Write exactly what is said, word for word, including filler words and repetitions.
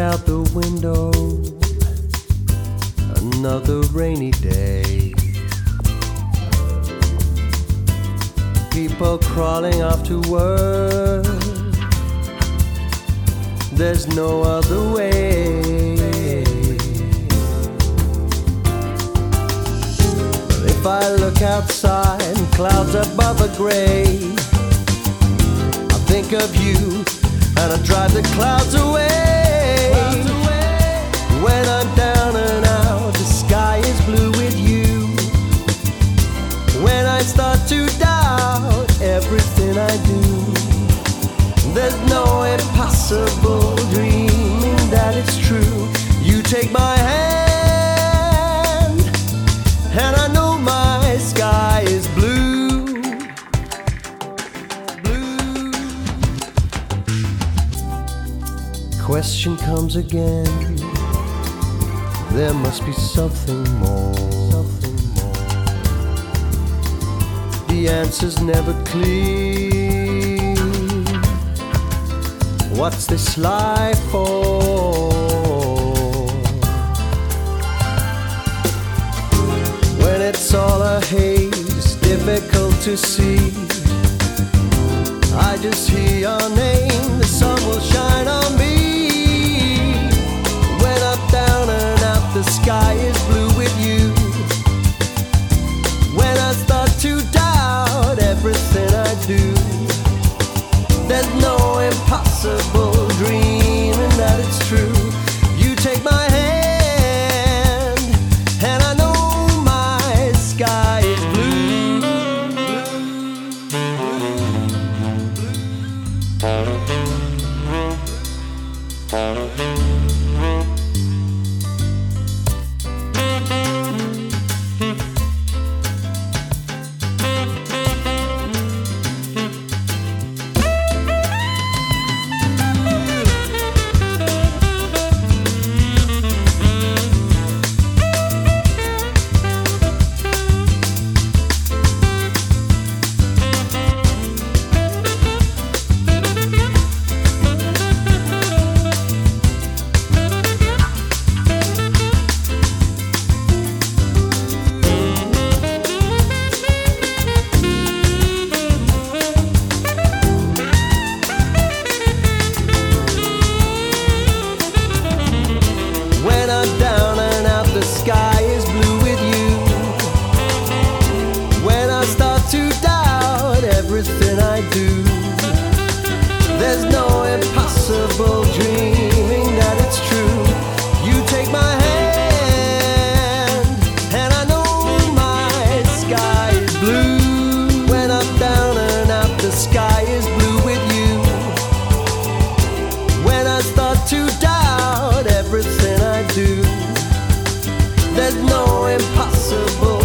out the window, another rainy day. People crawling off to work, there's no other way. But if I look outside and clouds above are gray, I think of you and I drive the clouds away. Clouds away. When I'm down and out, the sky is blue with you. When I start to doubt everything I do, there's no impossible dreaming that it's true. You take my hand, and I know my sky is blue. Blue. Question comes again. There must be something more. Something more. The answer's never clear. What's this life for? When it's all a haze, difficult to see, I just hear your name, the sun will shine on me. When I'm down and out, the sky is blue with you. When I start to doubt everything I do, there's no impossible dreaming that it's true. You take my hand, and I know my sky is blue. When I'm down and out, the sky is blue with you. When I start to doubt everything I do, there's no impossible dreaming that it's true. You take my hand, and I know my sky is blue. When I'm down and out, the sky is blue with you. When I start to doubt everything I do, there's no impossible